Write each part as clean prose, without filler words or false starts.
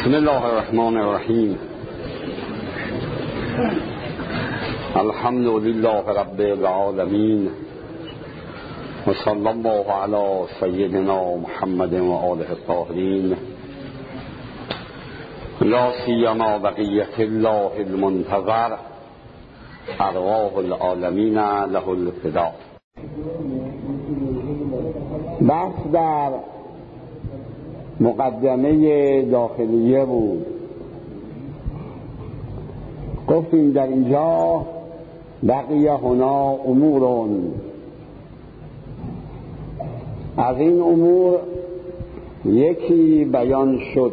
بسم الله الرحمن الرحیم. الحمد لله رب العالمین و صلی الله علی سیدنا محمد و آله الطاهرین لا سیما بقیة الله المنتظر ارواح العالمین له الفداء. بحث در مقدمه داخلیه بود. گفتیم در اینجا بقیه هنا امورون، از این امور یکی بیان شد،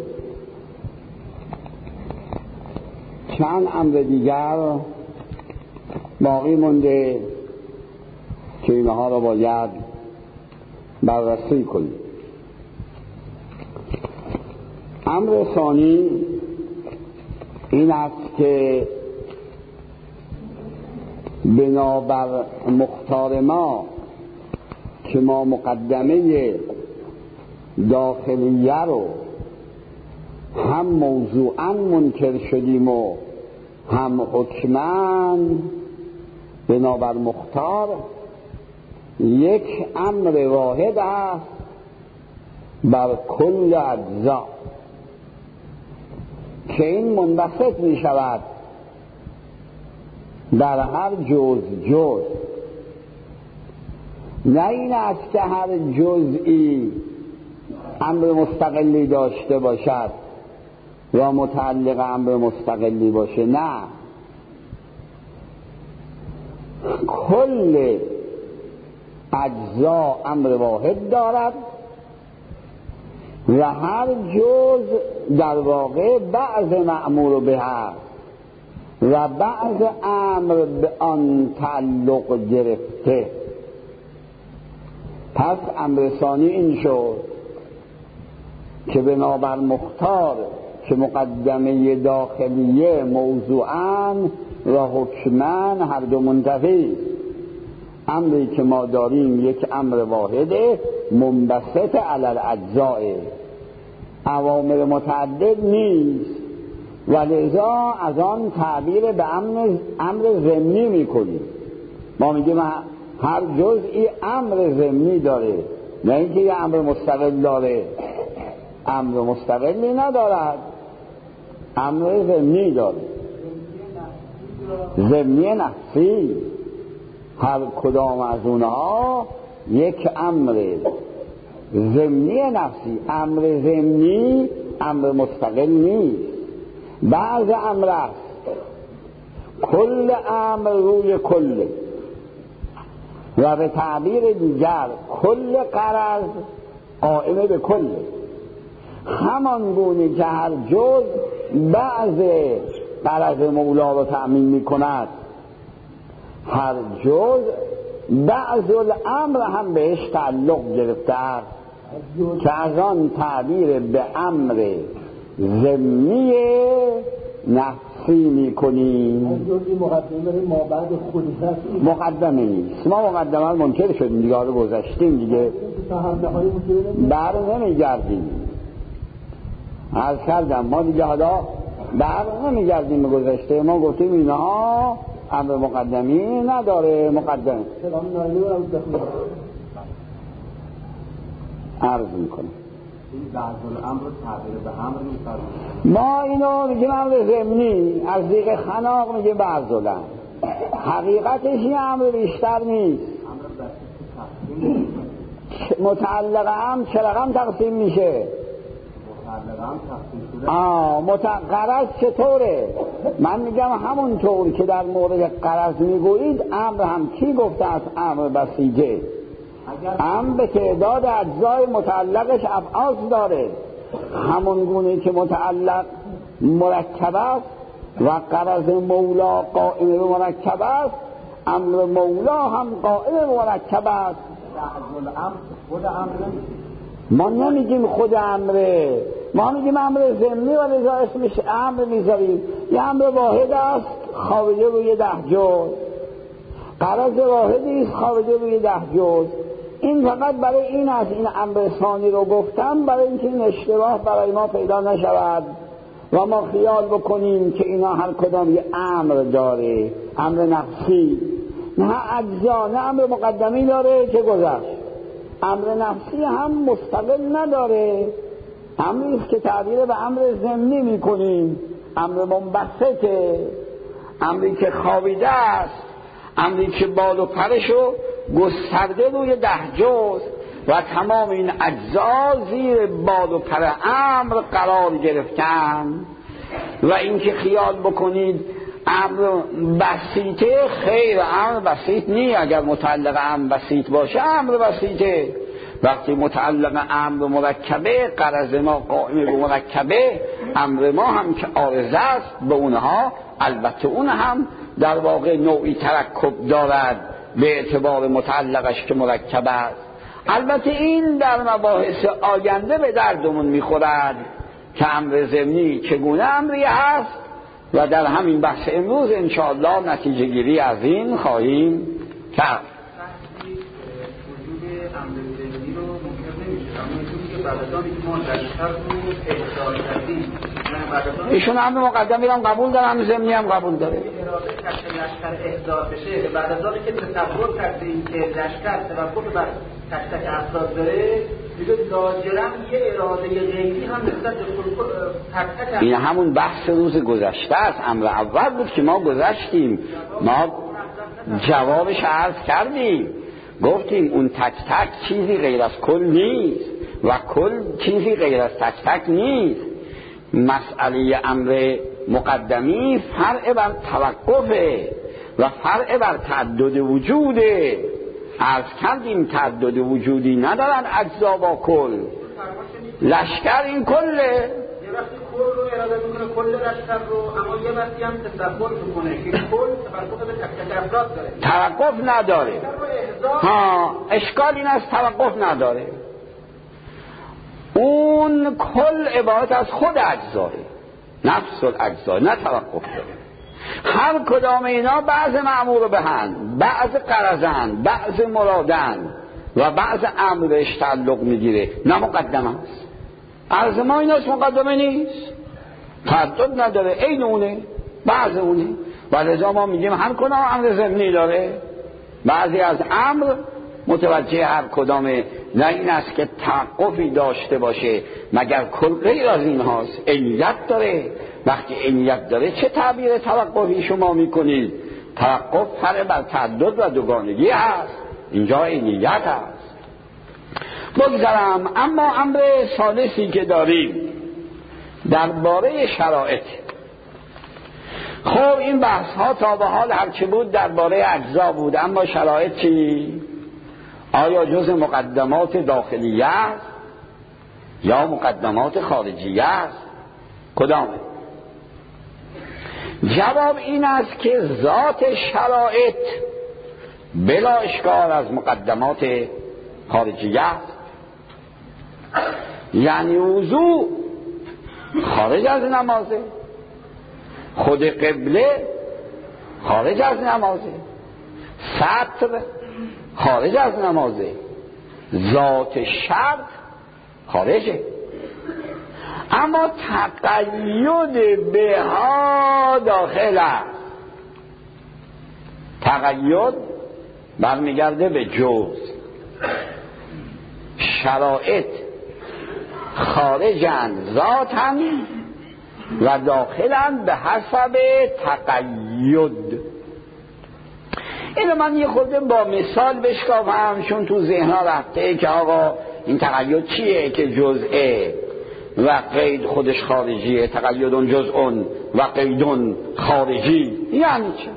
چند امر دیگر باقی مونده که اینها را باید بررسی کنیم. امر ثانی این است که بنابر مختار ما که ما مقدمه داخلیه رو هم موضوعاً منکر شدیم و هم حکماً، بنابر مختار یک امر واحد است بر کل اجزا که این منبسط می شود در هر جز. نه این است که هر جزئی امر مستقلی داشته باشد یا متعلق امر مستقلی باشه، نه، کل اجزا امر واحد دارد و هر جز در واقع بعض مأمور به و بعض امر به آن تعلق گرفته. پس امر ثانی این شد که بنابر مختار که مقدمه داخلیه موضوعاً و حکماً هر دو منتفی، امری که ما داریم یک امر واحده منبسط علی الاجزاء، اوامر متعدد نیست و لذا از آن تعبیر به امر ضمنی میکنیم. ما میگیم هر جزئی امر ضمنی داره، نه اینکه یه امر مستقل داره. امر مستقلی ندارد، امر ضمنی داره، ضمنی نفسی. هر کدام از اونها یک امر ضمنی نفسی. امر ضمنی امر مستقل نیست، بعض امر است. کل امر روی کل و به تعبیر دیگر کل غرض قائم به کل، همان گونه که هر جز بعض غرض مولا رو تأمین می کند، هر جز بعض الامر هم بهش تعلق گرفته است که از آن تعبیر به امر ضمنی نفسی میکنیم. مقدمه نیست. ما مقدمه منکر شدیم دیگه، حالا گذشتیم دیگه، بر نمیگردیم. عرض کردم ما دیگه حالا بر نمیگردیم به گذشته. ما گفتیم اینها امر مقدمی نداره. مقدمه عرض میکنم ما اینو میگیم امر ضمنی، از دیگه خناق میگه بعض الامر، حقیقتش این امر بیشتر نیست. متعلق هم چه رقم تقسیم میشه؟ غرض چطوره؟ من میگم همون طور که در مورد غرض میگویید، امر هم کی گفته است امر بسیجه؟ امر به تعداد اجزای متعلقش ابعاد داره، همون گونه که متعلق مرکب است و غرض مولا قائم به مرکب است، امر مولا هم قائم به مرکب است. ما نمیگیم خود امره، ما میگیم امر ضمنی و لذا اسمش امر میذاریم. یه امر واحد است خوابیده روی 10 جز، غرض واحدی است خوابیده روی 10 جز. این فقط برای این است این امر ثانی رو گفتم، برای اینکه این اشتباه برای ما پیدا نشود و ما خیال بکنیم که اینا هر کدام یه امر داره، امر نفسی، نه اجزا، نه امر مقدمی داره که گذشت. امر نفسی هم مستقل نداره، امری است که تعبیر به امر ضمنی میکنیم، امر منبسطه، امری که خوابیده است، امری که بال و پرشو گسترده روی 10 جز و تمام این اجزا زیر بال و پر امر قرار گرفتن. و اینکه خیال بکنید امر بسیطه، خیر، امر بسیط نی. اگر متعلق امر بسیط باشه امر بسیطه. وقتی متعلق امر مرکبه، غرض ما قائم به مرکبه، امر ما هم که عارضه است به اونها، البته اون هم در واقع نوعی ترکب دارد به اعتبار متعلقش که مرکب است. البته این در مباحث آینده به دردمون میخورد که امر ضمنی چگونه امری هست و در همین بحث امروز انشاءالله نتیجه گیری از این خواهیم کرد. وجود امر ضمنی رو منکر نمیشه، اما اینجوری که بعد از آن ما لشکر رو احضار کردیم، ایشون امر مقدمی هم قبول داره، امر ضمنی هم قبول داره. اراده کش لشکر احضار بشه بعد از آن که تصور کردیم که لشکر توقف بر تک تک افراد داره، دیگه لاجرم یه اراده غیبی هم نسبت به تک تک. این همون بحث روز گذشته است. امر اول بود که ما گذشتیم، ما جوابش عرض کردیم، گفتیم اون تک تک چیزی غیر از کل نیست و کل چیزی غیر از تک تک نیست. مسئله امر مقدمی فرع بر توقفه و فرع بر تعدد وجوده. عرض کردیم تعدد وجودی ندارن اجزا با کل. لشکر این کله، یه وقتی کل رو اراده میکنه کل لشکر رو، اما یه وقتی هم تصور میکنه که کل توقف به تک تک افراد داره، توقف نداره. ها، اشکال این است توقف نداره. اون کل عبارت از خود اجزاه، نفس الاجزا، نه توقف داره. هر کدام اینا بعض مأمور بهن، بعض غرضن، بعض مرادن و بعض امرش تعلق میگیره، نه مقدمه است. عرض ما ایناست، مقدمه نیست، تعدد نداره، این اونه، بعض اونه. و لذا ما میگیم هر کدام امر ضمنی داره. بعضی از امر متوجه هر کدامه، نه این است که توقفی داشته باشه مگر کل غیر از این هاست. عینیت داره. وقتی عینیت داره چه تعبیر توقفی شما میکنید؟ توقف فرع بر تعدد و دوگانگی هست، اینجا عینیت هست. بگذارم. اما امر ثالثی که داریم درباره شرایط. خب این بحث ها تا به حال هرچه بود درباره اجزا بود، اما شرایط چی؟ آیا جز مقدمات داخلیه است یا مقدمات خارجیه است؟ کدامه؟ جواب این است که ذات شرایط بلا اشکال از مقدمات خارجیه است. یعنی وضو خارج از نمازه، خود قبله خارج از نمازه، سطر خارج از نمازه، ذات شرط خارجه. اما تقید بها داخل است. تقید برمیگرده به جز. شرایط خارجن ذاتن و داخلن به حسب تقید. اینو من یه خورده با مثال بشکافم، چون تو ذهنها رفته که آقا این تقید چیه که جزئه و قید خودش خارجیه. تقیدون جزءون و قیدون خارجی یعنی چه؟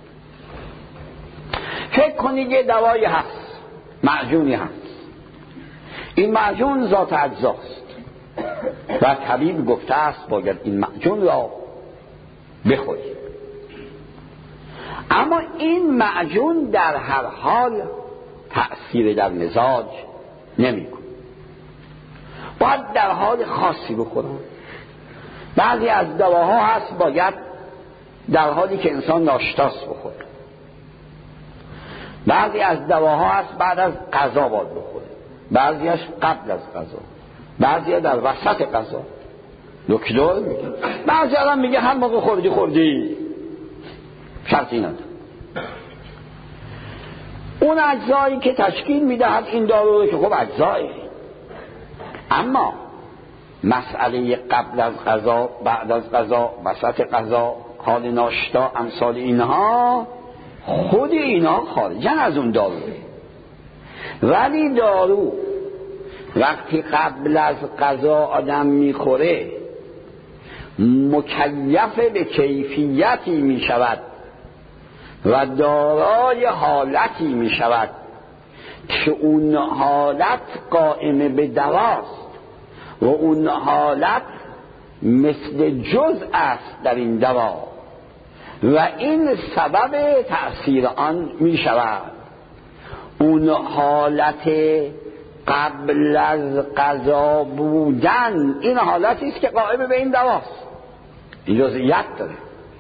فکر کنید یه دوایی هست، معجونی هست، این معجون ذات اجزاست و طبیب گفته است باید این معجون را بخورید. اما این معجون در هر حال تأثیر در مزاج نمی‌کنه، باید در حال خاصی بخورن. بعضی از دواها هست باید در حالی که انسان ناشتاست بخوره، بعضی از دواها هست بعد از غذا باید بخوره، بعضیش قبل از غذا، بعضی در وسط غذا. دکتر میگه بعضی آدم میگه هر موقع خوردی شرطی نداره. اون اجزایی که تشکیل میدهد این دارو که خب اجزایی، اما مسئله قبل از غذا، بعد از غذا، وسط غذا، حال ناشتا، امثال اینها، خود اینها خارجن از اون داروه. ولی دارو وقتی قبل از غذا آدم میخوره مکلف به کیفیتی میشود و دارای حالتی میشود که اون حالت قائم به دواست و اون حالت مثل جزء است در این دوا و این سبب تأثیر آن می شود. اون حالت قبل از غذا بودن این حالتی است که قائم به این دواست، این جزئیات داره.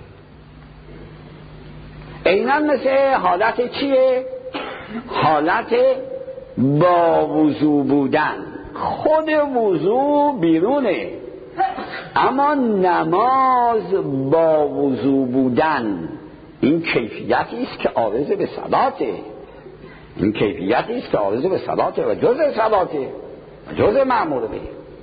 عیناً مثل حالت چیه؟ حالت با وضو بودن. خود وضو بیرونه، اما نماز با وضو بودن این کیفیتی است که عارض به صلاته، این کیفیتی است که عارض به صلاته و جزء صلاته و جزء مأمور به.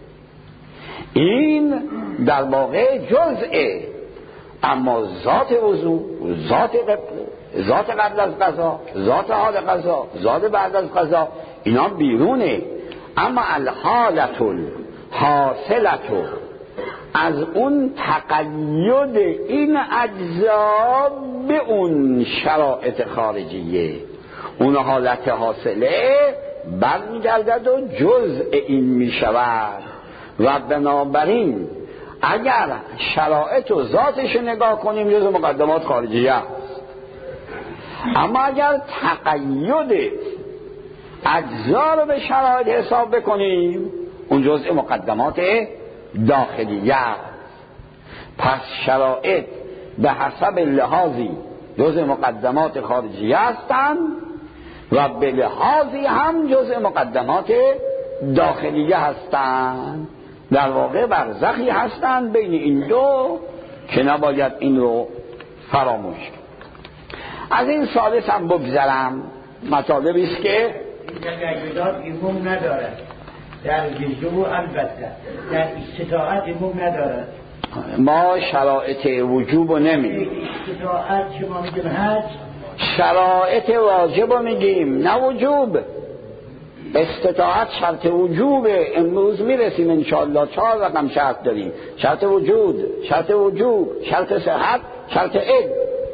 این در واقع جزءه، اما ذات وضو، ذات قبله، ذات قبل از غذا، ذات حال غذا، ذات بعد از غذا، اینا بیرونه. اما الحالت الحاصلت از اون تقید این اجزا به اون شرایط خارجیه، اون حالت حاصله برمیگردد و جزء این میشود و بنابراین اگر شرایط و ذاتش نگاه کنیم جزء مقدمات خارجیه است، اما اگر تقید اجزا رو به شرایط حساب بکنیم اون جزء مقدمات داخلیه است. پس شرایط به حسب لحاظی جزء مقدمات خارجیه هستند و به لحاظی هم جزء مقدمات داخلیه هستند. در واقع برزخی هستند بین این دو که نباید این رو فراموش کرد. از این ثالث هم بگذرم، مطالبی است که تقییدات عموم ندارد، در وجوب البته در استطاعت عموم ندارد. ما شرایط وجوب رو نمیگیم، استطاعت شما میگیم هست، شرایط واجب رو میگیم نه وجوب. استطاعت شرط وجوبه. امروز میرسیم انشاءالله 4 رقم شرط داریم: شرط وجود، شرط وجوب، شرط صحت، شرط علم.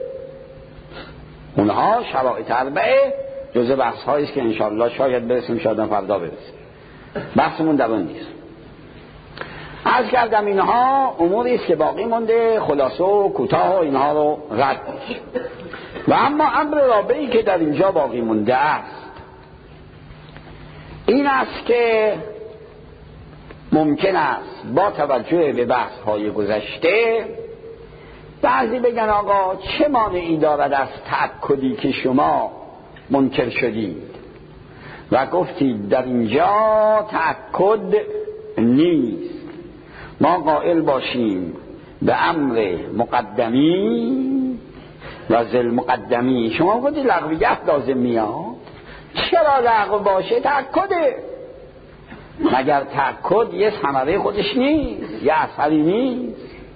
اونها شرایط اربعه جزء بحث هایی است که انشاءالله شاید برسیم، شاید فردا برسیم، بحثمون در اون نیست. عرض کردم اینها اموری است که باقی مونده، خلاصه و کوتاه و اینها رو رد می‌کنیم. و اما امر رابعی که در اینجا باقی مونده است این است که ممکن است با توجه به بحث های گذشته بعضی بگن آقا چه مانعی دارد از تأکدی که شما منکر شدید و گفتید در اینجا تأکد نیست، ما قائل باشیم به امر مقدمی و ذل مقدمی. شما گفتید لغویت لازم میاد، چرا لغو باشه تأکده؟ مگر تأکد یه ثمره خودش نیست، یه اثری نیست؟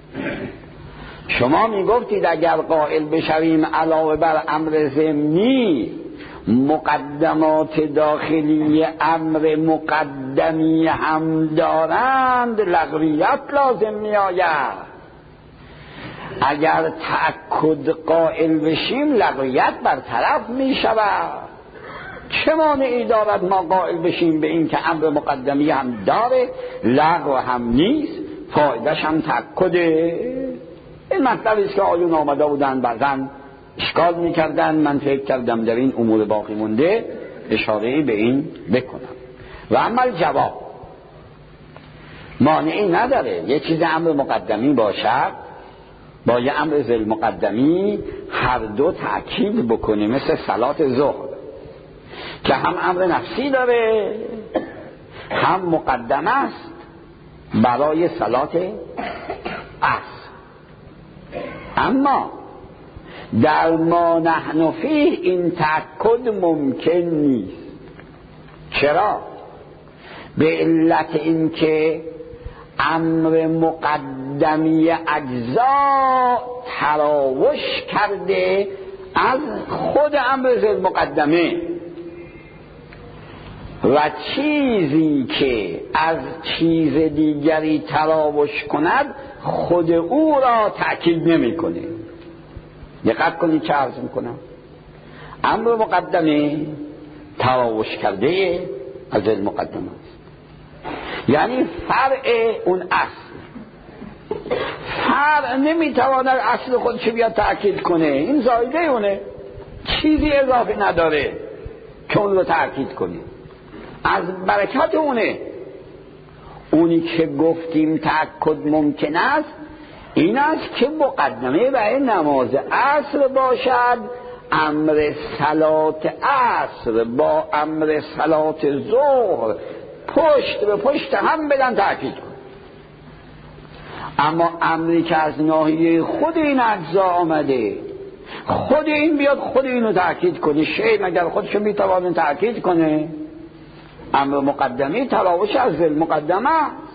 شما میگفتید اگر قائل بشویم علاوه بر امر ضمنی مقدمات داخلی امر مقدمی هم دارند لغویت لازم می آید. اگر تأکد قائل بشیم لغویت برطرف می شود. چه مانعی دارد ما قائل بشیم به این که امر مقدمی هم داره لغو هم نیست، فایدهش هم تأکده؟ این مطلبی است که آیون آمده بودن بعضن اشکال میکردن. من فکر کردم در این امور باقی مونده اشاره‌ای به این بکنم. و اما جواب مانعی نداره یه چیز امر مقدمی باشد با یه امر ذل مقدمی هر دو تأکید بکنه، مثل صلات ظهر که هم امر نفسی داره هم مقدم است برای صلات عصر. اما در ما نحن فیه این تأکد ممکن نیست. چرا؟ به علت اینکه امر مقدمی اجزا تراوش کرده از خود امر ذی مقدمه و چیزی که از چیز دیگری تراوش کند خود او را تأکید نمی کنه. دقت کنید چه عرض میکنم. امر مقدمه تراوش کرده از ذی مقدمه است، یعنی فرع اون اصل. فرع نمیتواند اصل خودش بیاد تأکید کنه، این زایده اونه، چیزی اضافه نداره که اون رو تأکید کنه، از برکت اونه. اونی که گفتیم تأکد ممکن است این است که مقدمه برای نماز عصر باشد امر صلات عصر با امر صلات ظهر پشت به پشت هم بدن تأکید کن. اما امری که از ناحیه خود این اجزا آمده خود این بیاد خود اینو تأکید کنه، شیء مگر خودشو میتوانه تأکید کنه؟ امر مقدمی تراوش از ذی مقدمه.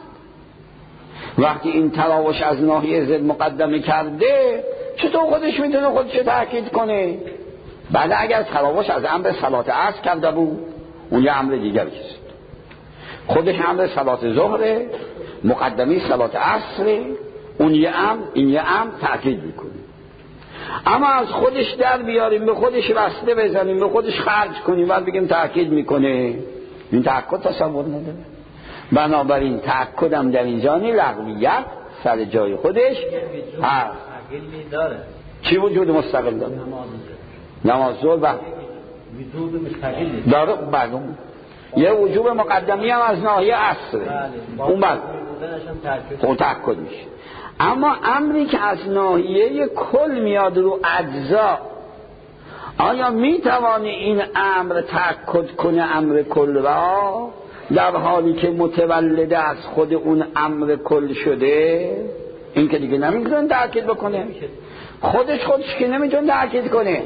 وقتی این تراوش از ناحیه ذی مقدمه کرده چطور خودش میتونه خودشو تأکید کنه؟ بله اگر تراوش از امر صلات عصر کرده بود اون یه امر دیگر است، خودش امر صلات ظهره، مقدمی صلات عصر، اون یه امر این یه امر تأکید میکنه. اما از خودش در بیاریم به خودش وصله بزنیم به خودش خرج کنیم بعد بگیم تأکید میکنه، این تأکد تصور نداره. بنابراین تأکدم در اینجا لغویت سر جای خودش هست. چی وجود مستقل داره؟ نماز ظهر وجود مستقل داره. بعدم یه وجوب مقدمی هم از ناحیه عصر اون بعد اون تأکد میشه. اما امری که از ناحیه کل میاد رو اجزا، آیا میتوانی این امر تأکد کنه امر کل را در حالی که متولد از خود اون امر کل شده؟ این که دیگه نمیتونه تأکید بکنه، خودش که نمیتونه تأکید کنه.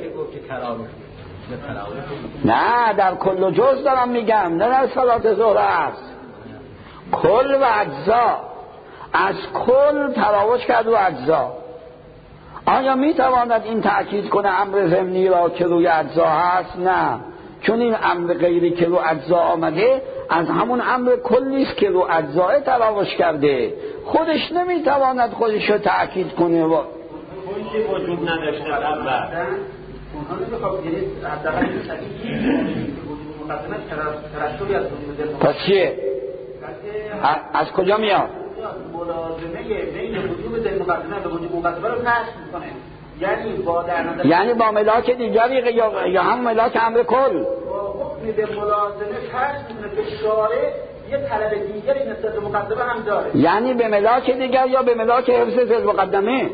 نه در کل و جز دارم میگم، نه در صلات ظهر است. کل و اجزا، از کل تراوش کرد و اجزا. آیا میتواند این تأکید کنه امر ضمنی را که روی اجزا هست؟ نه، چون این امر غیری که رو اجزا آمده از همون امر کلیست که رو اجزا تراوش کرده، خودش نمیتواند خودش رو تأکید کنه. خودش وجود نداشته اول اونها نمیخواد یعنی حداقل مقدمه ترشحی از وجود. پس چیه؟ از کجا میاد؟ ملازمه بین وجود ذی مقدمه و وجود مقدمه رو کشف میکنه، یعنی با در نظر یعنی با ملاک دیگری یا هم ملاک امر کل با حکم به ملازمه کشف میکنه که شارع یه طلب دیگری نسبت به مقدمه هم داره، یعنی به ملاک دیگر یا به ملاک حفظ ذی مقدمه؟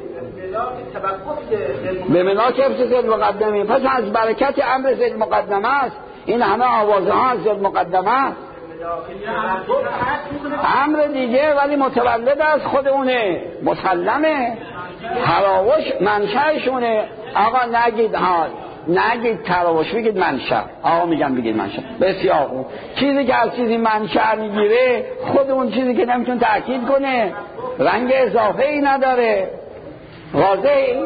به ملاک حفظ ذی مقدمه. پس از برکت امر ذی مقدمه است این همه آوازه ها از ذی مقدمه است. امر دیگه ولی متولد از خود اونه، مسلمه، تراوش منشأشونه. آقا نگید تراوش، بگید منشأ. آقا میگم بگید منشأ. بسیار خوب. چیزی که از چیزی منشأ میگیره خود اون چیزی که نمیتونه تأکید کنه رنگ اضافه ای نداره. واضحه؟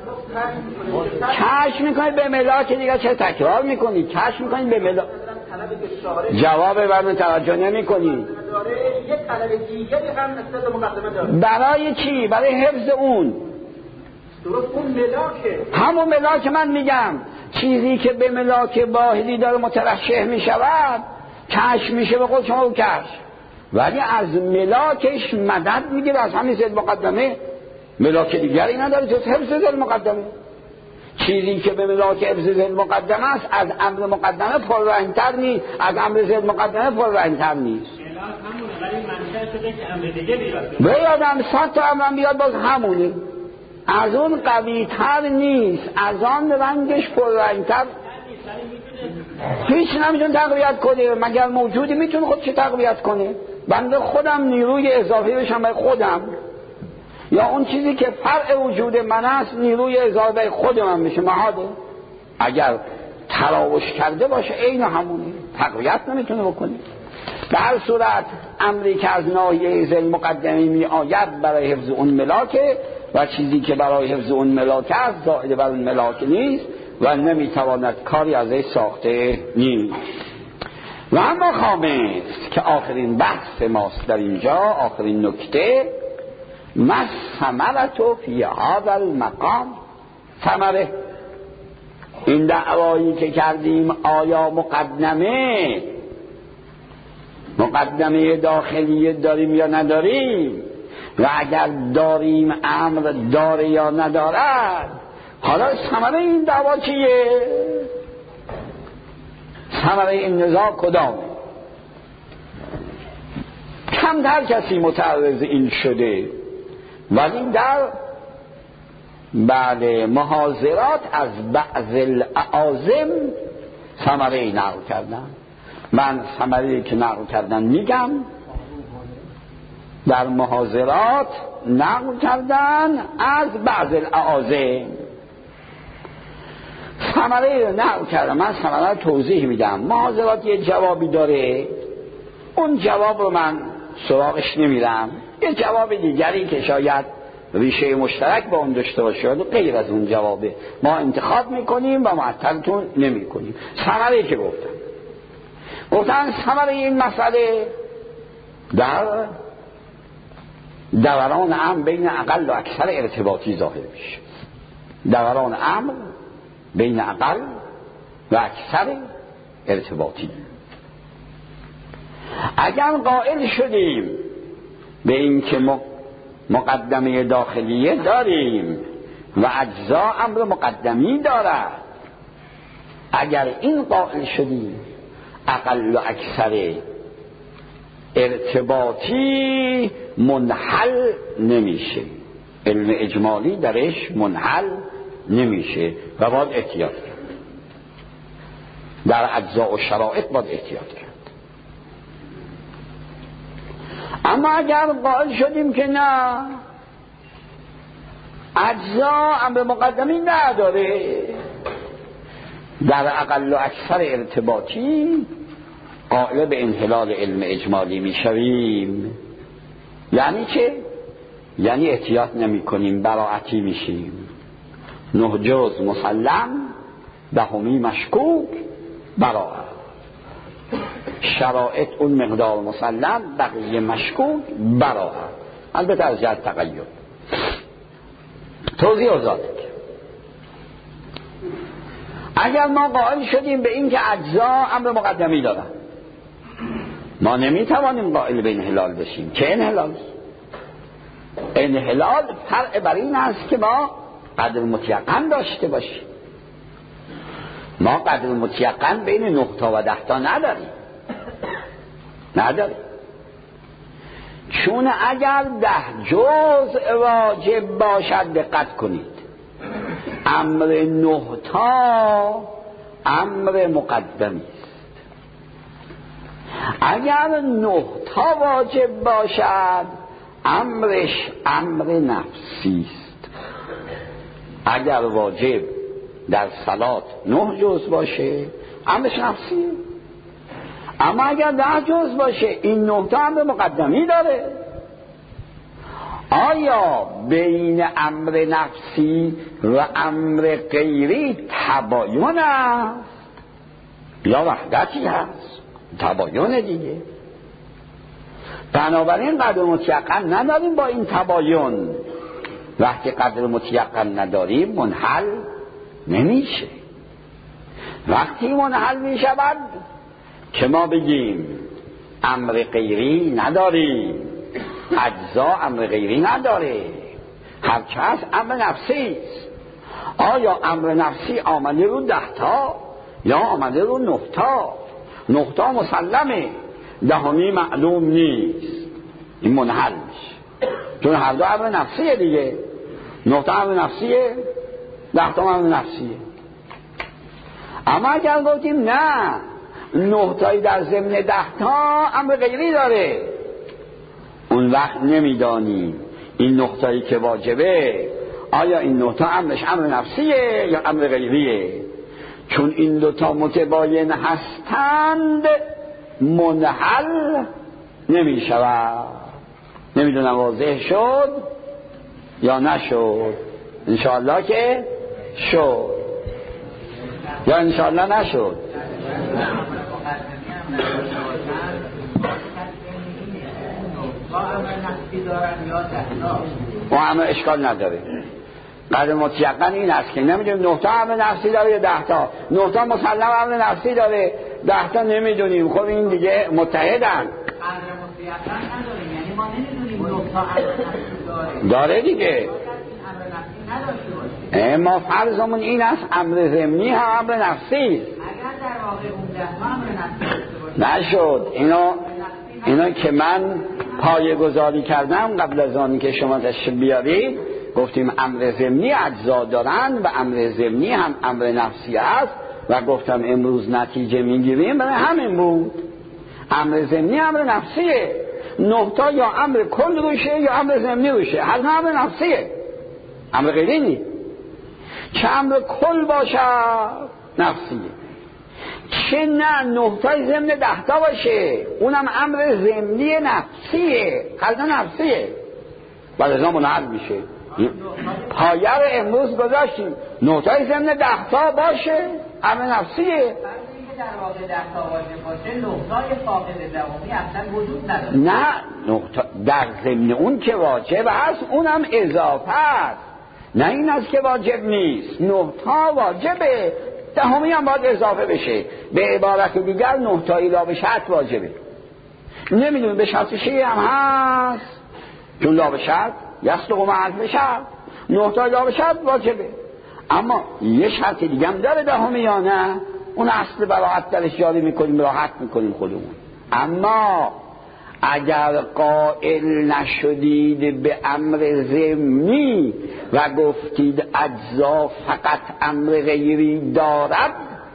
کشف میکنید به ملاک دیگه، چه تکرار میکنید؟ کشف میکنید به ملاک. جواب برمون توجه نمی کنی. برای چی؟ برای حفظ اون. همون ملاک من میگم چیزی که به ملاک واحدی داره مترشح میشود کشف میشه به خود شما کشف، ولی از ملاکش مدد میگیره از همین ذی مقدمه. ملاک دیگری نداره جز حفظ ذی مقدمه. چیزی که به ملاک حفظ ذی مقدمه است از امر مقدمه پررنگ‌تر نیست، از امر ذی مقدمه پررنگ‌تر نیست. بیادم 100 تا امرم بیاد باز همونه، از اون قوی‌تر نیست، از آن رنگش پررنگ‌تر. هیچ نمیتونه تقویت کنه، مگر موجودی میتونه خودش تقویت کنه؟ بنده خودم نیروی اضافی بشم برای خودم. یا اون چیزی که فرع وجود من است نیروی اضافه خود من بشه محاله. اگر تراوش کرده باشه عین همونه، تقویت نمیتونه بکنه. به هر صورت امری که از ناحیه ذل مقدمی می آید برای حفظ اون ملاکه و چیزی که برای حفظ اون ملاک است زائد بر اون ملاک نیست و نمیتواند کاری ازش ساخته نیست. و اما خامس که آخرین بحث ماست در اینجا، آخرین نکته، ما ثمرة فی هذا المقام. ثمره این دعوایی که کردیم آیا مقدمه داخلی داریم یا نداریم، و اگر داریم امر داره یا ندارد. حالا ثمره این دعوا چیه؟ ثمره این نزاع کدامه؟ کمتر کسی متعرض این شده، ولی در بعد محاضرات از بعض الاعاظم ثمره نقل کردن. من ثمره که نقل کردن میگم، در محاضرات نقل کردن از بعض الاعاظم ثمره رو نقل کردن. من ثمره رو توضیح میدم. محاضرات یه جوابی داره، اون جواب رو من سراغش نمیرم. یه جواب دیگری که شاید ریشه مشترک با اون داشته باشه و غیر از اون جوابه ما انتخاب میکنیم و معطلتون نمیکنیم. ثمره که گفتن ثمره این مسئله در دوران امر بین اقل و اکثر ارتباطی ظاهر میشه. دوران امر بین اقل و اکثر ارتباطی. اگر قائل شدیم به این که مقدمه داخلیه داریم و اجزا امر مقدمی دارد، اگر این قائل شدیم اقل و اکثر ارتباطی منحل نمیشه، علم اجمالی درش منحل نمیشه و باید احتیاط کرد. در اجزا و شرایط باید احتیاط کرد. اما اگر قائل شدیم که نه، اجزا امر مقدمی نداره، در اقل و اکثر ارتباطی قائل به انحلال علم اجمالی میشویم. یعنی چه؟ یعنی احتیاط نمی کنیم، براعتی میشیم. 9 جز مسلم، 10 مشکوک، براعت. شرایط اون مقدار مسلم، بقیه مشکوک، براعت. البته از جهت تقید. توضیح آزاده. اگر ما قائل شدیم به این که اجزا امر مقدمی دارن، ما نمیتوانیم قائل به انحلال بشیم. چه انحلال؟ انحلال فرع بر این است که ما قدر متیقن داشته باشیم. ما قدر متیقن بین 9 تا و 10 تا نداریم. چون اگر 10 جز واجب باشد، دقت کنید، امر 9 تا امر مقدمی است. اگر 9 تا واجب باشد، امرش امر نفسی است. اگر واجب در صلات 9 جز باشه، امرش نفسیه. اما اگر 10 جز باشه، این 9 تا امر مقدمی داره. آیا بین امر نفسی و امر غیری تباین است یا وحدتی هست؟ تباین دیگه. بنابراین قدر متیقن نداریم. با این تباین وقتی قدر متیقن نداریم منحل نمیشه. وقتی منحل میشود که ما بگیم امر غیری نداریم، اجزا امر غیری نداره، هرچه هست امر نفسی است. آیا امر نفسی آمده رو 10 تا یا آمده رو 9 تا؟ 9 تا مسلمه، 10 معلوم نیست. این منحل میشه، چون هر دو امر نفسیه دیگه. 9 تا امر نفسیه، 10 تا امر نفسیه. اما اگر گفتیم نه، 9 تایی در ضمن 10 تا امر غیری داره، اون وقت نمیدانیم این نقطه‌ای که واجبه آیا این نقطه امرش امر نفسیه یا امر غیریه؟ چون این دوتا متباین هستند منحل نمی شود. نمیدونم واضح شد یا نشد؟ انشاءالله که شد یا انشاءالله نشد. و همه اشکال نداره. قدر متیقن این است که نمیدونیم 9 تا امر نفسی داره یا 10 تا. 9 تا مسلم امر نفسی داره، 10 تا نمیدونیم. خب این دیگه متحدن. امر متیقن نداریم، یعنی ما نمیدونیم 9 تا امر نفسی داره دیگه. ما فرضمون این است امر ضمنی هم امر نفسی. اگر در واقع اون 10 تا امر نفسی نشد. اینا که من پایه گذاری کردم قبل از آنی که شما تشریف بیارید، گفتیم امر ضمنی اجزا دارن و امر ضمنی هم امر نفسی است و گفتم امروز نتیجه میگیریم برای همین بود. امر ضمنی امر نفسیه. 9 تا یا امر کل روشه یا امر ضمنی روشه، هر امر نفسیه، امر غیری نیست. چه امر کل باشه نفسیه، چه نه 9 تای ضمن 10 تا باشه اونم امر ضمنی نفسیه، هر دو نفسیه و لذا منحل میشه. پایه رو امروز گذاشتیم 9 تای ضمن 10 تا باشه امر نفسیه. در واقع 10 تا واجب باشه 9 تای فاقد دهمی اصلا وجود نداره. نه 9 تا در ضمن اون که واجب هست اونم اضافه است، نه این است که واجب نیست. 9 تا واجبه، دهمی هم باید اضافه بشه. به عبارت دیگر 9 تا الا به شرط واجبه. نمیدونیم به شرط شیعه هم هست، چون لا به شرط یصدق مع به شرط، 9 تا الا به شرط واجبه. اما یه شرط دیگه هم داره دهمی یا نه، اون اصل براحت درش جاری میکنیم، راحت میکنیم خودمون. اما اگر قائل نشدید به امر ضمنی و گفتید اجزا فقط امر غیری دارد،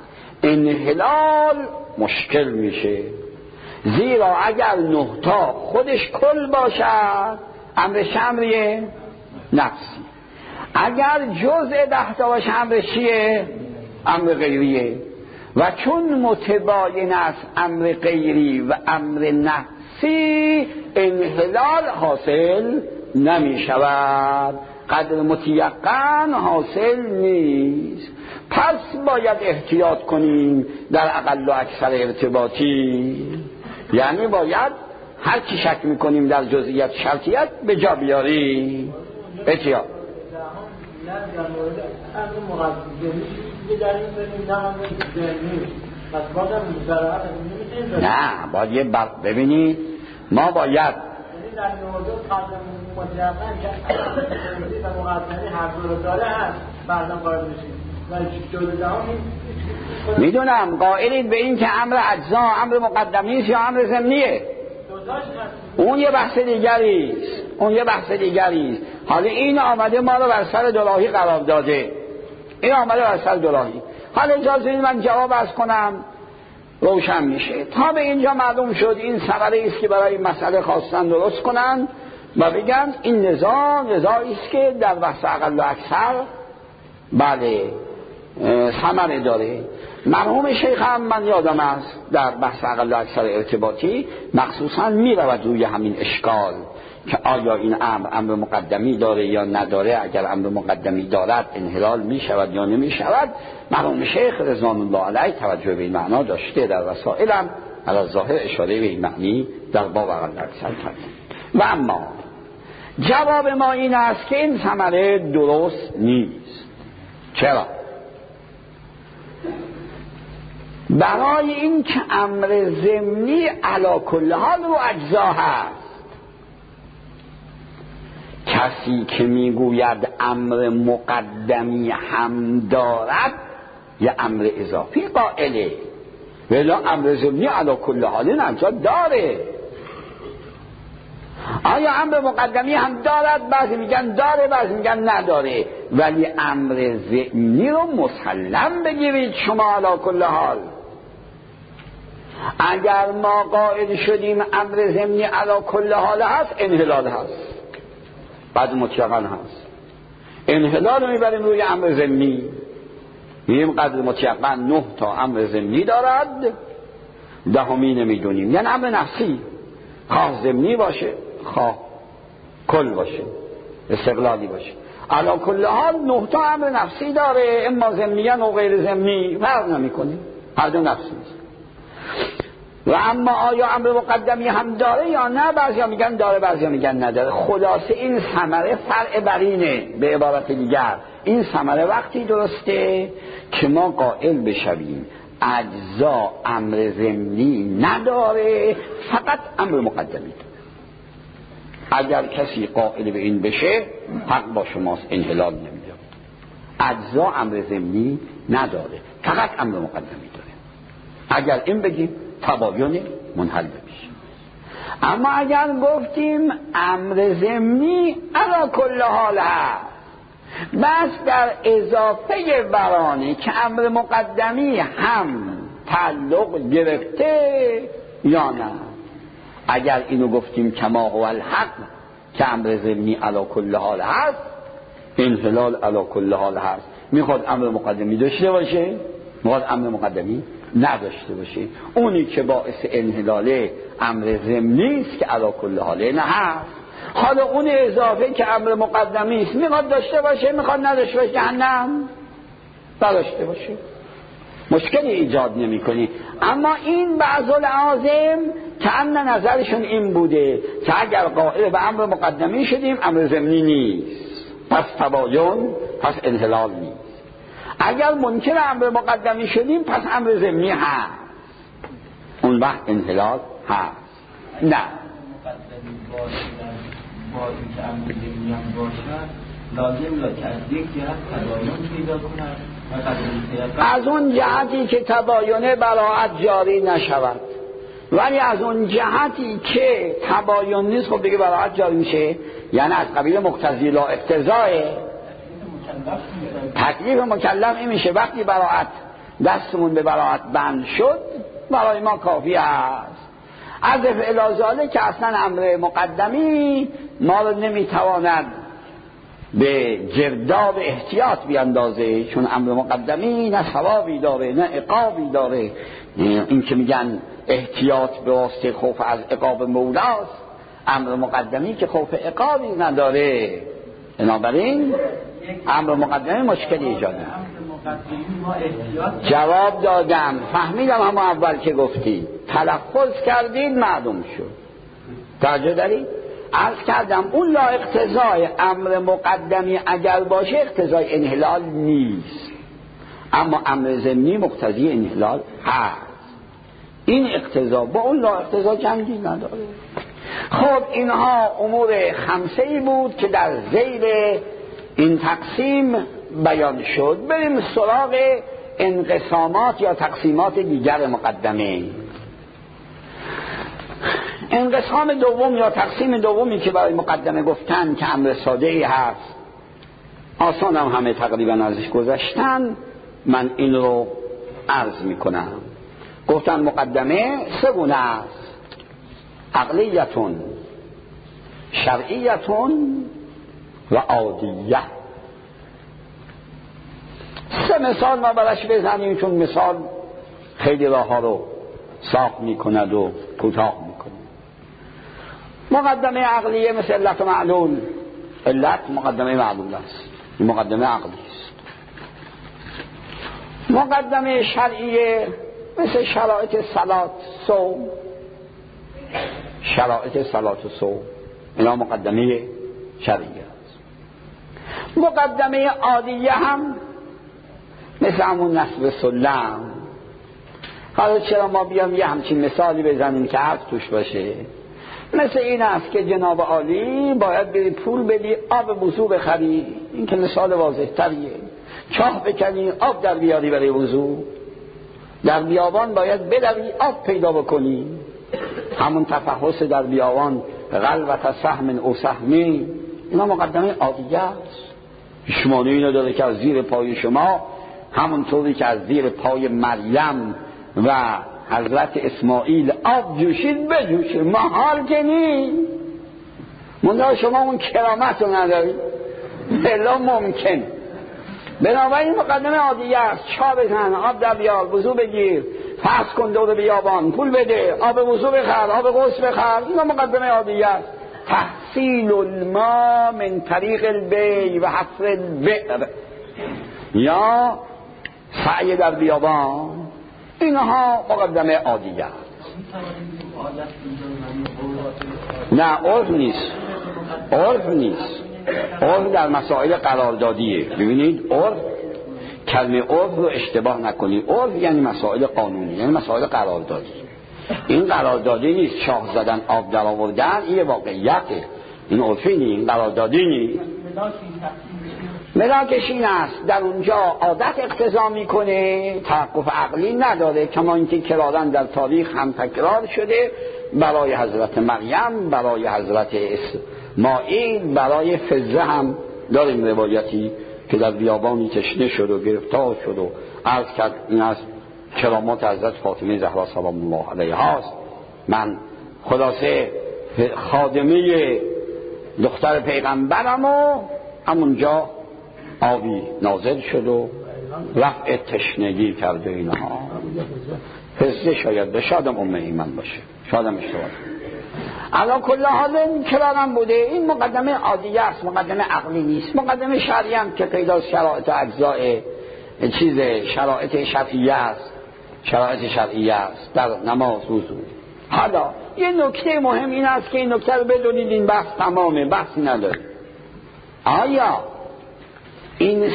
انحلال مشکل میشه. زیرا اگر 9 تا خودش کل باشد امرش امریه نفسی، اگر جزء 10 تا باشه امرش چیه؟ امر غیریه. و چون متباین است امر غیری و امر نفسی، انحلال حاصل نمی شود، قدر متیقن حاصل نیست. پس باید احتیاط کنیم در اقل و اکثر ارتباطی، یعنی باید هر چی شک میکنیم در جزئیات شرطیت به جا بیاریم. احتیاط. نه باید یه ببینید ما باید میدونم قائلید به این که امر اجزا امر مقدمی است یا امر ضمنیه، اون یه بحث دیگری است. حالا این آمده ما رو بر سر دوراهی قرار داده، حالا اجازه بدید من جواب عرض کنم روشن میشه. تا به اینجا معلوم شد این ثمره است که برای مسئله خواستن درست کنن و بگن این نزاعی است که در بحث اقل و اکثر بله ثمره داره. مرحوم شیخ هم من یادم است در بحث اقل و اکثر ارتباطی مخصوصا میرود روی همین اشکال که آیا این امر مقدمی داره یا نداره. اگر امر مقدمی دارد انحلال می شود یا نمی شود. مرحوم شیخ رضوان الله علیه توجه به این معنا داشته، در وسائلم علی ظاهر اشاره به این معنی در باب اقل و اکثر کرد. و اما جواب ما این است که این ثمره درست نیست. چرا؟ برای این که امر ضمنی علی کل حال رو اجزا هست. کسی که میگوید امر مقدمی هم دارد یا امر اضافی قائله، ولی امر ضمنی علی کل حال اجزا داره. آیا امر مقدمی هم دارد؟ بعضی میگن داره، بعضی میگن نداره. ولی امر ضمنی رو مسلم بگیرید شما علی کل حال. اگر ما قائل شدیم امر ضمنی علی کل حال هست، انحلال هست. قدر مطلقا هست. انحلال رو میبریم روی امر ضمنی، میگیم قدر مطلقا 9 تا امر ضمنی دارد، 10 نمیدونیم. یعنی امر نفسی، خواه ضمنی باشه خواه کل باشه، استقلالی باشه. علا کل حال 9 تا امر نفسی داره، اما ضمنیان و غیر ضمنی فرق نمیکنه، هر دو نفسی است. و اما آیا امر مقدمی هم داره یا نه؟ بعضیا میگن داره، بعضیا میگن نداره. خلاصه این ثمره فرع برینه. به عبارت دیگر این ثمره وقتی درسته که ما قائل بشویم اجزا امر ضمنی نداره، فقط امر مقدمی داره. اگر کسی قائل به این بشه حق با شماست، انحلال نمیده. اجزا امر ضمنی نداره، فقط امر مقدمی داره. اگر این بگیم تباین منحل بشه. اما اگر گفتیم امر ضمنی علی کل حال هست، بس در اضافه برانه که امر مقدمی هم تعلق گرفته یا نه. اگر اینو گفتیم کما هو الحق که امر ضمنی علی کل حال هست، انحلال علی کل حال هست. میخواد امر مقدمی داشته باشه، میخواد امر مقدمی نداشته باشه. اونی که باعث انحلال امر ضمنی است که علی کل حال نه هست. حالا اون اضافه که امر مقدمی است، میخواد داشته باشه، میخواد نداشته باشه، جهنم نداشته باشه، مشکلی ایجاد نمی کنی. اما این بعض العازم که ان نظرشون این بوده که اگر قائل به امر مقدمی شدیم امر ضمنی نیست، پس تباین، پس انحلال نیست. اگر منکر امر مقدمی شدیم پس امر ضمنی هست، اون وقت انحلال هست. نه با اینکه امر ضمنی هم باشد لازم لا که از یک جهت تباین پیدا کند از اون جهتی که تباین براعت جاری نشود، ولی از اون جهتی که تباین نیست خب دیگه براعت جاری میشه. یعنی از قبیل مقتضی لا اقتضاء. تکلیف مکلف این میشه وقتی براعت دستمون به براعت بند شد برای ما کافی است. از الی که اصلا امر مقدمی ما رو نمیتواند به گرداب احتیاط بیاندازه، چون امر مقدمی نه ثوابی داره نه عقابی داره. این که میگن احتیاط به واسطه خوف از عقاب مولاست، امر مقدمی که خوف عقابی نداره. بنابراین امر مقدمی مشکلی ایجاد نمی‌کنه. جواب دادم، فهمیدم اما اول که گفتی تلفظ کردید معلوم شد. توجه دارید؟ عرض کردم اون لا اقتضای امر مقدمی اگر باشه اقتضای انحلال نیست، اما امر ضمنی مقتضی انحلال هست. این اقتضا با اون لا اقتضا جنگی نداره. خب اینها امور خمسه‌ای بود که در ذیل این تقسیم بیان شد. بریم سراغ انقسامات یا تقسیمات دیگر مقدمه. انقسام دوم یا تقسیم دومی که برای مقدمه گفتن که امر ساده‌ای هست، آسان هم همه تقریبا ازش گذشتن، من این رو عرض میکنم. گفتن مقدمه سه گونه است: عقلیتون، شرعیتون و عادیه. سه مثال ما براش بزنیم چون مثال خیلی راه ها رو ساخت میکند و کوتاه میکنه. مقدمه عقلیه مثل علت و معلول. علت مقدمه معلول است، این مقدمه عقلی است. مقدمه شرعیه مثل شرایط صلات، صوم، شرایط صلات و صوم، اینا مقدمه شرعیه است. مقدمه عادیه هم مثل همون نصب سلم. حالا چرا ما بیام یه همچین مثالی بزنیم که حرف توش باشه؟ مثل این است که جناب عالی باید بری پول بدی آب وضو بخری، این که مثال واضح تریه. چاه بکنی آب در بیاری برای وضو، در بیابان باید بدوی آب پیدا بکنی. همون تفحص در بیابان غلبت سهم او سهمی، اینا مقدمه عادیه است. شمانه اینو داره که از زیر پای شما همونطوری که از زیر پای مریم و حضرت اسماعیل آب جوشید بجوشه، محال که نیست. منتها شما اون کرامت رو ندارید، الا ممکن. بنابراین مقدمه عادیه است. چا بزن، آب در بیار، وضو بگیر، فرض کن دور بیابان، پول بده، آب وضو بخر، آب غسل بخر، اینا مقدمه عادیه است. تحصیل الماء من طریق البی و حفر البئر یا سعی در بیابان، اینها مقدمه عادیه است. نه عرف نیست، عرف نیست. عرف در مسائل قراردادیه. ببینید عرف، کلمه عرف رو اشتباه نکنید. عرف یعنی مسائل قانونی، یعنی مسائل قراردادی. این قراردادی نیست شاه زدن آب در آوردن، این واقعیته. این عرفی نیست، این قراردادی نیست. ملاکش این است در اونجا عادت اقتضا میکنه، توقف عقلی نداره، کما اینکه کراراً در تاریخ هم تکرار شده برای حضرت مریم، برای حضرت اسماعیل، برای فزه هم داریم روایتی که در بیابانی تشنه شد و گرفتار شد و عرض کرد این از کرامات حضرت فاطمه زهرا سلام الله علیها است. من خلاصه خادمه دختر پیغمبرم و همونجا آبی نازل شد و رفع تشنگی کرده. اینها فزه شاید به شادم ام ایمن باشه، شادم اشتباه. علا کل حال این کرارم بوده. این مقدمه عادیه است، مقدمه عقلی نیست. مقدمه شرعی هم که پیدا شرایط اجزاء چیز شرایط شرعیه است، شرایط شرعیه است در نماز وضو. حالا یه نکته مهم این است که این نکته رو بدونید، این بحث تمامه، بحثی نداره. آیا این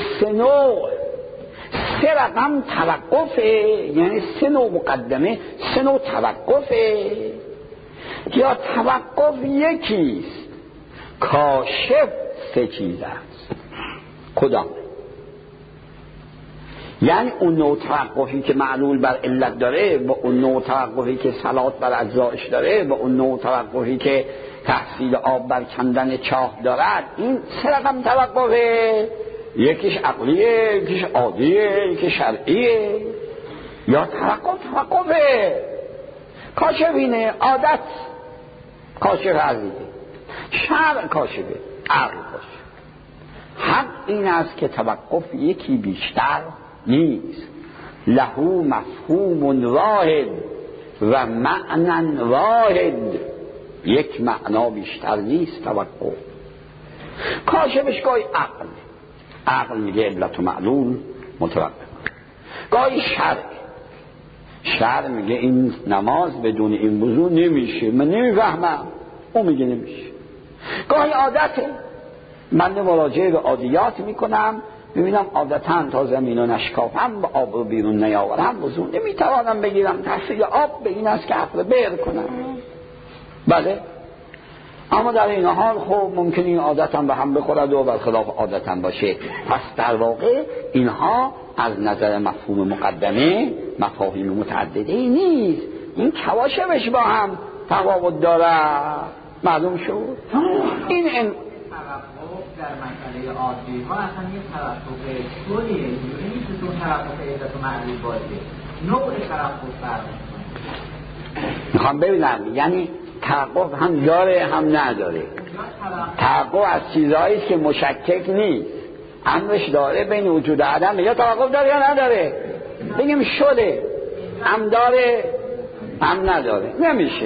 سه رقم توقفه، یعنی سه نوع مقدمه، سه نوع توقفه، یا توقف یکیست کاشف سه چیز است؟ کدام؟ یعنی اون نوع توقفی که معلول بر علت داره، با اون نوع توقفی که صلات بر اجزایش داره، با اون نوع توقفی که تحصیل آب بر کندن چاه دارد، این سه رقم توقفه، یکیش عقلیه، یکیش عادیه، یکیش شرعیه، یا توقفه کاشف اینه، عادت کاشف عقلیه، شرع کاشفه، عقل کاشف. حق این است که توقف یکی بیشتر نیست، له مفهوم واحد و معنی واحد، یک معنا بیشتر نیست توقف. کاشفش گاهی عقل میگه علت و معلول متوقف، گاهی شرع میگه این نماز بدون این وضو نمیشه، من نمیفهمم، اون میگه نمیشه. گاهی عادته، من مراجعه به عادیات میکنم، میبینم عادتاً تا زمین و نشکافم با آب رو بیرون نیاورم وضو نمیتوانم بگیرم، تحصیل آب به این است که حفر بئر کنم. بله، اما در این حال خب ممکنه این عادتاً به هم بخورد و برخلاف عادتاً باشه. پس در واقع اینها از نظر مفهوم مقدمه مفاهیم متعدده نیست، این کواشفش با هم تفاوت داره. معلوم شد؟ این در مسئله عادی ها اصلا یه توقف طوریه، اینجوری نیست که اون توقف علت و معلول باشه، نوع توقف فرق میکنه. میخوام ببینم یعنی توقف هم داره هم نداره. توقف از چیزهایی که مشکک نیست، امرش داره بین وجود عدم، یا توقف داره یا نداره، بگیم شده هم داره هم نداره، نمیشه.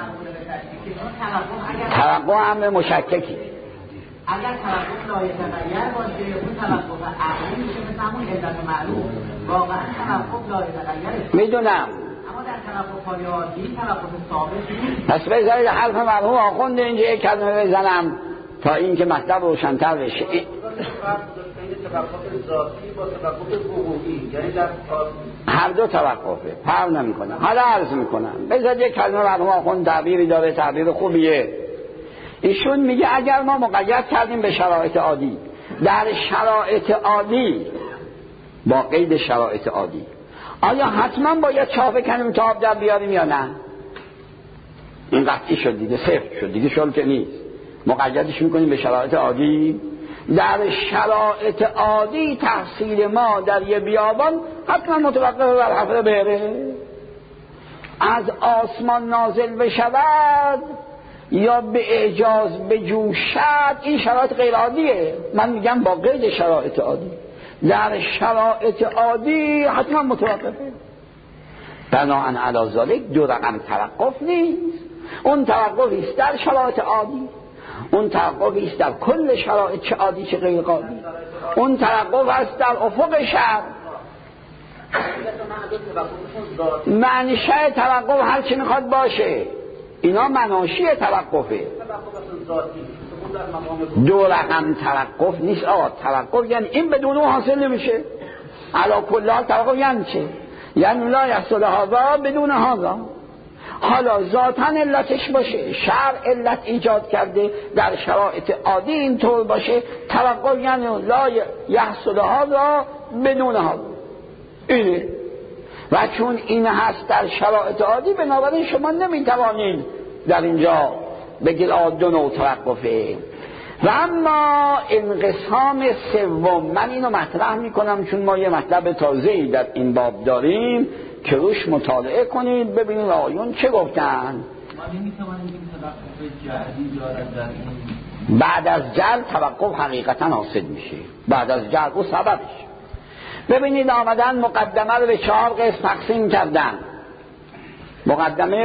توقف هم مشککی. اگر توقف لایتغیر باشه، اون توقف عقلی میشه مثل همون علت و معلول، واقعا توقف لایتغیر میدونم، اما در توقف عادی توقف ثابت نیست. پس بذارید حرف مرحوم آخوند اینجا یک کلمه بزنم تا این که مطلب روشن‌تر بشه. توقف ذاتی با توقف حقوقی، یعنی در هر دو توقفه، فرق نمی‌کنه. حالا عرض میکنم، بذارید یک کلمه مرحوم آخوند تعبیری داره، تعبیر خوبیه. ایشون میگه اگر ما مقید کردیم به شرایط عادی، در شرایط عادی با قید شرایط عادی، آیا حتما باید چاه بکنیم تا آب در بیاریم یا نه؟ این قطعی شد دیگه، صفر شد دیگه، شد که نیست. مقیدش میکنیم به شرایط عادی. در شرایط عادی تحصیل ما در یه بیابان حتما متوقف بر حفر بئر. از آسمان نازل بشود یا به اعجاز بجوشد، این شرایط غیر عادیه. من میگم با قید شرایط عادی. در شرایط عادی حتما متوقفه. بناهن علی ذالک دو رقم توقف نیست. اون توقفی است در شرایط عادی، اون توقفی است در کل شرایط، چه عادی چه غیر عادی. اون توقف است در افق شرع. منشأ توقف هر چی میخواد باشه، اینا مناشی توقفه. دو رقم توقف نیست آقا. توقف یعنی این بدون اون حاصل نمیشه. علا کل حال توقف یعنی چه؟ یعنی لا یحصل هذا بدون هذا. حالا ذاتاً علتش باشه، شرع علت ایجاد کرده، در شرایط عادی اینطور باشه. توقف یعنی لا یحصل هذا بدون هذا. اینه. و چون این هست در شرایط عادی، بنابراین شما نمیتوانید در اینجا بگید دو نوع توقفه. و اما انقسام سوم، من اینو مطرح میکنم چون ما یه مطلب تازه‌ای در این باب داریم که روش مطالعه کنید ببینید آیون چه گفتن. ما نمیتوانیم این توقف جهدی دارد در این. بعد از جهل توقف حقیقتا حاصل میشه. بعد از جهل او سببش. ببینید آمدن مقدمه رو به 4 قسم تقسیم کردن. مقدمه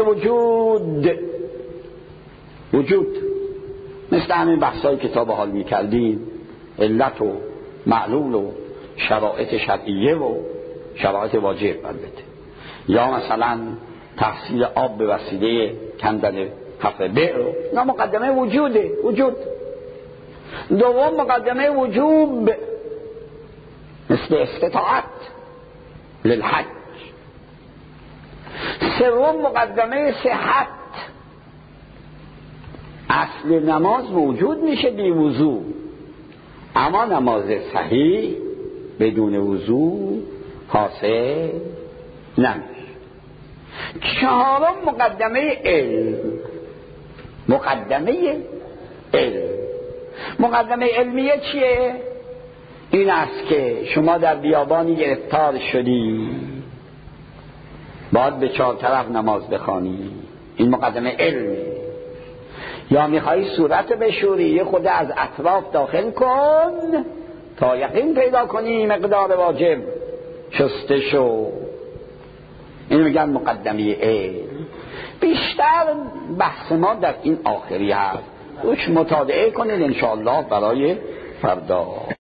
وجود مثل همین بحثای کتاب حال میکردیم، علت و معلول و شرایط شرعیه و شرایط واجب البته، یا مثلا تحصیل آب به وسیله کندن حفر بئر، نه مقدمه وجوده. وجود. دوم مقدمه وجوب مثل استطاعت للحج. سوم مقدمه صحت. اصل نماز موجود میشه بی وضو، اما نماز صحیح بدون وضو حاصل نمیشه. چهارم مقدمه علم. مقدمه علمیه چیه؟ این است که شما در بیابانی گرفتار شدی، باید به 4 طرف نماز بخوانی. این مقدمه علمه. یا میخوایی صورت بشوری، یه خود از اطراف داخل کن تا یقین پیدا کنی مقدار واجب شسته شو. اینو میگن مقدمه علم. بیشتر بحث ما در این آخری هست، روش مطالعه کنید انشاءالله برای فردا.